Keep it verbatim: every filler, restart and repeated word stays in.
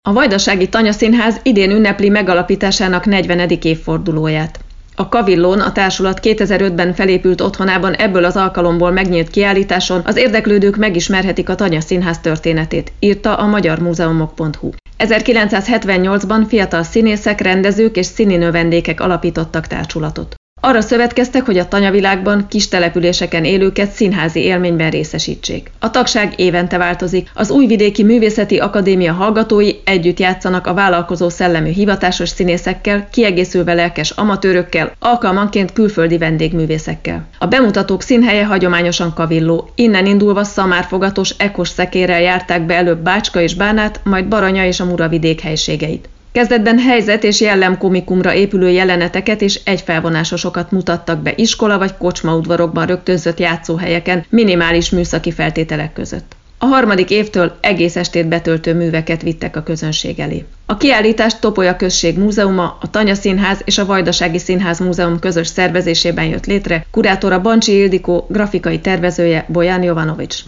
A vajdasági Tanyaszínház idén ünnepli megalapításának negyvenedik évfordulóját. A Kavillón a társulat kétezer-ötben felépült otthonában ebből az alkalomból megnyílt kiállításon az érdeklődők megismerhetik a Tanyaszínház történetét, írta a magyarmúzeumok pont hu. ezerkilencszázhetvennyolcban fiatal színészek, rendezők és színinövendékek alapítottak társulatot. Arra szövetkeztek, hogy a tanyavilágban, kis településeken élőket színházi élményben részesítsék. A tagság évente változik, az Újvidéki Művészeti Akadémia hallgatói együtt játszanak a vállalkozó szellemű hivatásos színészekkel, kiegészülve lelkes amatőrökkel, alkalmanként külföldi vendégművészekkel. A bemutatók színhelye hagyományosan Kavilló, innen indulva szamárfogatos, ekos szekérrel járták be előbb Bácska és Bánát, majd Baranya és a Muravidék helységeit. Kezdetben helyzet és jellemkomikumra épülő jeleneteket és egyfelvonásosokat mutattak be iskola vagy kocsmaudvarokban rögtönzött játszóhelyeken minimális műszaki feltételek között. A harmadik évtől egész estét betöltő műveket vittek a közönség elé. A kiállítást Topolya Község Múzeuma, a Tanyaszínház és a Vajdasági Színház Múzeum közös szervezésében jött létre, kurátora Bancsi Ildikó, grafikai tervezője Bolyán Jovanovics.